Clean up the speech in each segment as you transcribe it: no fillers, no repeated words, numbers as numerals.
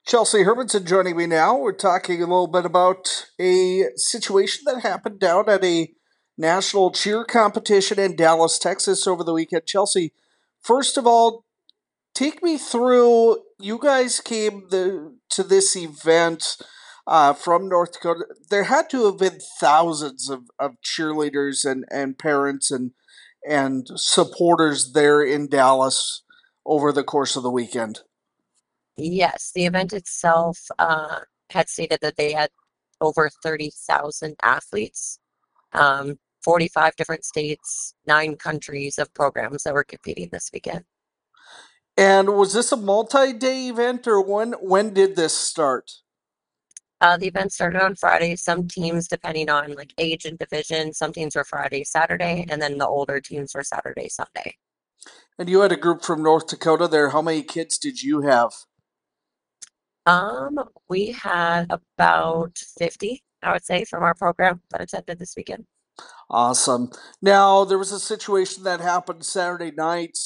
Chelsea Hermanson joining me now. We're talking a little bit about a situation that happened down at a national cheer competition in Dallas, Texas over the weekend. Chelsea, first of all, take me through. You guys came to this event from North Dakota. There had to have been thousands of cheerleaders and parents and supporters there in Dallas over the course of the weekend. Yes, the event itself had stated that they had over 30,000 athletes, 45 different states, 9 countries of programs that were competing this weekend. And was this a multi-day event, or when did this start? The event started on Friday. Some teams, depending on like age and division, some teams were Friday, Saturday, and then the older teams were Saturday, Sunday. And you had a group from North Dakota there. How many kids did you have? We had about 50, I would say, from our program that attended this weekend. Awesome. Now there was a situation that happened Saturday night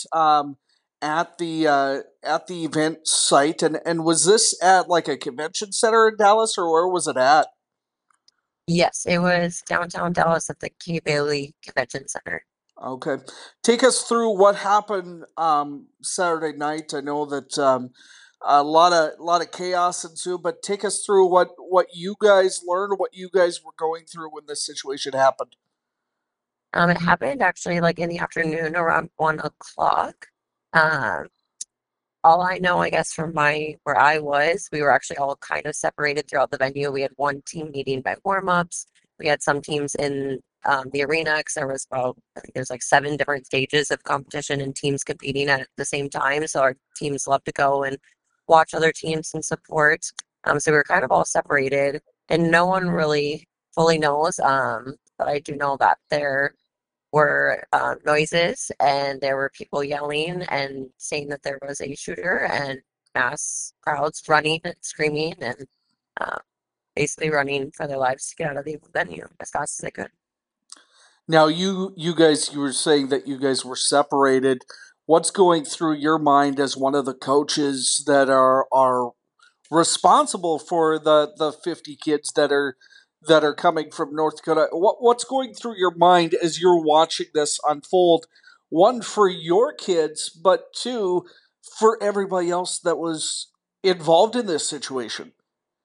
at the event site, and was this at like a convention center in Dallas, or where was it at? Yes, it was downtown Dallas at the Kay Bailey Convention Center. Okay, take us through what happened Saturday night. I know that a lot of chaos ensued, but take us through what you guys learned, what you guys were going through when this situation happened. It happened actually like in the afternoon around 1 o'clock. Um, all I know, I guess, from my where I was, we were actually all kind of separated throughout the venue. We had one team meeting by warm-ups. We had some teams in the arena because there was about I think there's like 7 different stages of competition and teams competing at the same time. So our teams love to go and watch other teams and support. So we were kind of all separated, and no one really fully knows. But I do know that were noises and there were people yelling and saying that there was a shooter and mass crowds running and screaming and uh, basically running for their lives to get out of the venue as fast as they could. Now you were saying that you guys were separated. What's going through your mind as one of the coaches that are responsible for the 50 kids that are coming from North Dakota? What's going through your mind as you're watching this unfold? One for your kids, but two for everybody else that was involved in this situation.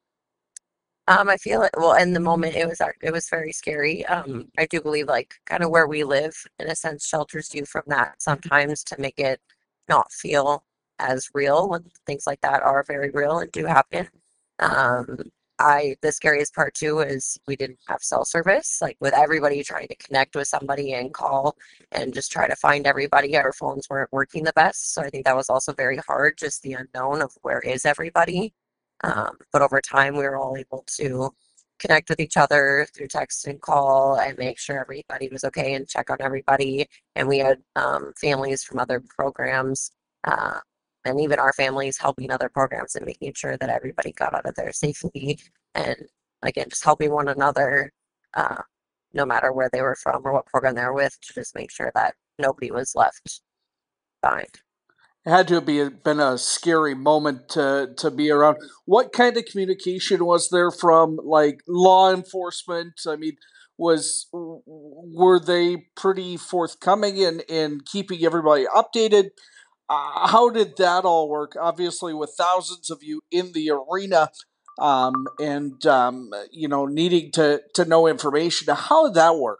I feel it. Well, in the moment, it was very scary. I do believe like kind of where we live, in a sense, shelters you from that sometimes to make it not feel as real when things like that are very real and do happen. Um, the scariest part too is we didn't have cell service. Like with everybody trying to connect with somebody and call and just try to find everybody, our phones weren't working the best. So I think that was also very hard, just the unknown of where is everybody. But over time, we were all able to connect with each other through text and call and make sure everybody was okay and check on everybody. And we had families from other programs uh, and even our families helping other programs and making sure that everybody got out of there safely. And again, just helping one another, uh, no matter where they were from or what program they were with, to just make sure that nobody was left behind. It had to be been a scary moment to be around. What kind of communication was there from like law enforcement? I mean, was were they pretty forthcoming in keeping everybody updated? How did that all work? Obviously, with thousands of you in the arena, and needing to know information. How did that work?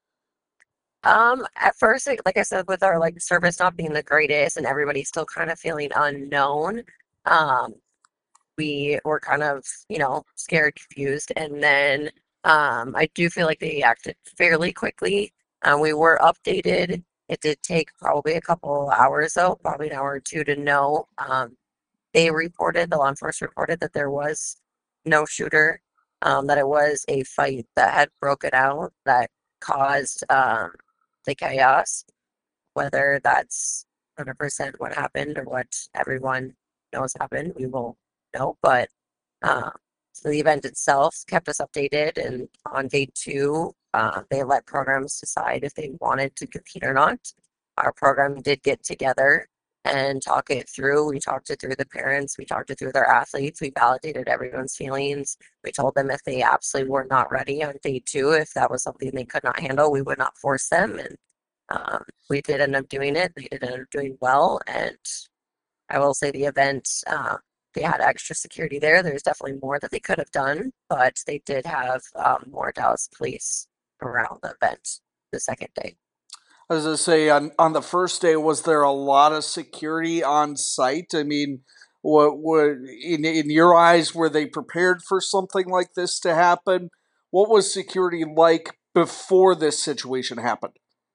At first, like I said, with our like service not being the greatest and everybody still kind of feeling unknown, um, we were kind of, scared, confused, and then I do feel like they acted fairly quickly. We were updated. It did take probably a couple hours though, probably an hour or two to know. The law enforcement reported that there was no shooter, that it was a fight that had broken out that caused the chaos. Whether that's 100% what happened or what everyone knows happened, we won't know. But uh, so the event itself kept us updated, and on day two, they let programs decide if they wanted to compete or not. Our program did get together and talk it through. We talked it through the parents, we talked it through their athletes, we validated everyone's feelings. We told them if they absolutely were not ready on day two, if that was something they could not handle, we would not force them. And we did end up doing it. They did end up doing well. And I will say the event, they had extra security there. There's definitely more that they could have done, but they did have more Dallas police around the event the second day. As I say, on the first day, was there a lot of security on site? I mean, what in your eyes were they prepared for something like this to happen? What was security like before this situation happened?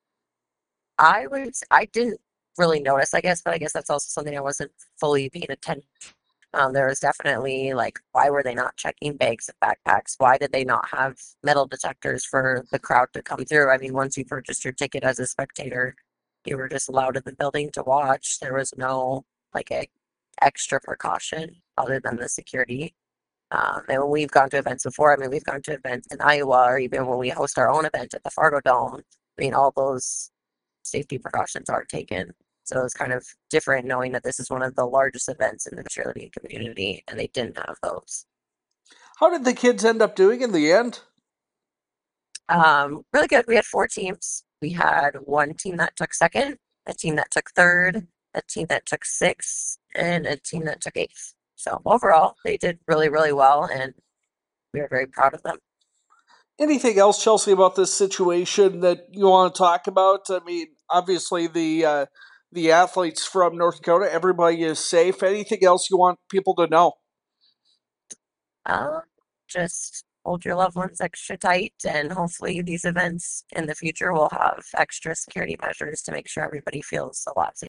I didn't really notice, I guess, but I guess that's also something I wasn't fully paying attention. There was definitely like, why were they not checking bags and backpacks? Why did they not have metal detectors for the crowd to come through? I mean, once you purchased your ticket as a spectator, you were just allowed in the building to watch. There was no like extra precaution other than the security. And when we've gone to events before, I mean, we've gone to events in Iowa, or even when we host our own event at the Fargo Dome. I mean, all those safety precautions are taken. So it's kind of different knowing that this is one of the largest events in the cheerleading community, and they didn't have those. How did the kids end up doing in the end? Really good. We had four teams. We had one team that took second, a team that took third, a team that took sixth, and a team that took eighth. So overall, they did really, really well, and we are very proud of them. Anything else, Chelsea, about this situation that you want to talk about? I mean, obviously the athletes from North Dakota, everybody is safe. Anything else you want people to know? Uh, just hold your loved ones extra tight, and hopefully, these events in the future will have extra security measures to make sure everybody feels a lot safer.